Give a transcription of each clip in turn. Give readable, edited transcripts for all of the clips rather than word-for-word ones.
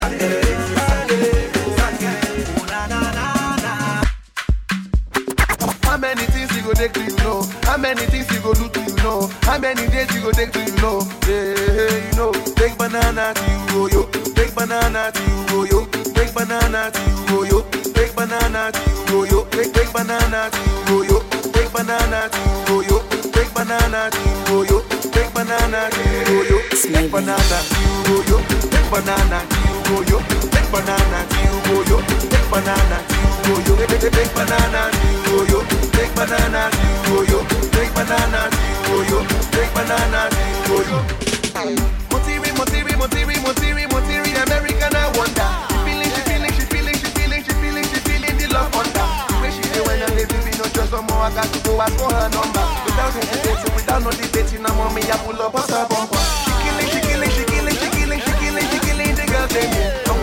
How many things you go take to you know? How many things you go do to you know? How many days you go take to you know? Yeah, you know. Take banana to you go yo. Take banana to you go yo. Take banana to you go yo. Take banana to you go yo. Take banana to you go yo. Take banana to you go yo. Take banana to you go yo. Take banana to you go yo. Take banana to you go yo. Take banana to you go yo. Take banana to you go yo. Take banana to you go yo. Take banana to you go yo. Take banana to you go yo. Take banana to you go yo. Take banana to you go yo. Motiri, Motiri, Motiri, Motiri, Motiri, American I wonder. She feeling the love under. The way she say when I'm baby, no just no more. I got to go ask for her number. Without hesitation, without no debating, I'm on me. I pull up a star bumper. She killing the girl then. I'm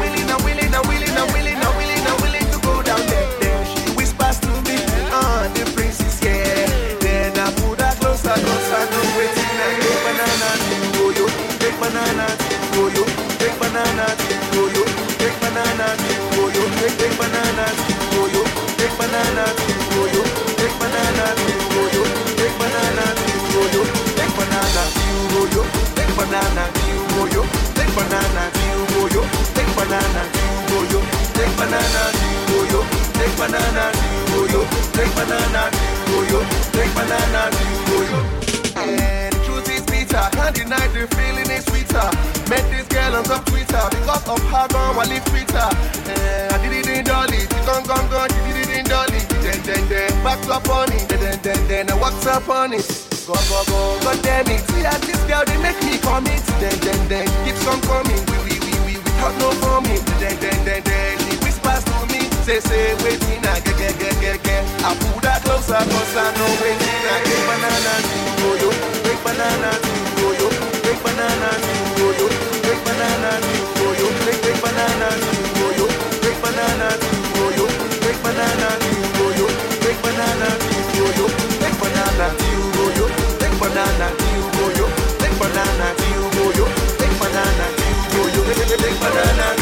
willing to go down there. Then she whispers to me, the princess, yeah. Then I put her closer, no waiting. Take banana to go yo, take banana to go yo, take banana to go yo, take banana to go yo, take banana to go yo, take banana to go yo, take banana to go yo, take banana to go yo, take banana to go yo, take banana to go yo, take banana to go yo, take banana to go yo, take banana to go yo, take banana to go yo, take banana to go yo, take banana to go yo. And the truth is bitter, can't deny the feeling is sweeter. Met this girl on some Twitter, because of her gone while it Twitter. I did it in Dolly, she gone, she did it in Dolly. Then, backed up on it, then I walked up on it. Go, God damn it, see that this girl, they make me commit. Then, keeps on coming, we without no forming. Then, she whispers to me, say, waiting, I get. I pull that closer, cause I know waiting. I take banana to go yo, take banana to go yo, take banana to go yo, take banana to go yo, take banana to go yo, take banana to go yo, take banana to go yo, take banana to go yo, take banana to go yo, take banana to go yo, take banana to go yo, take banana to go yo, take banana.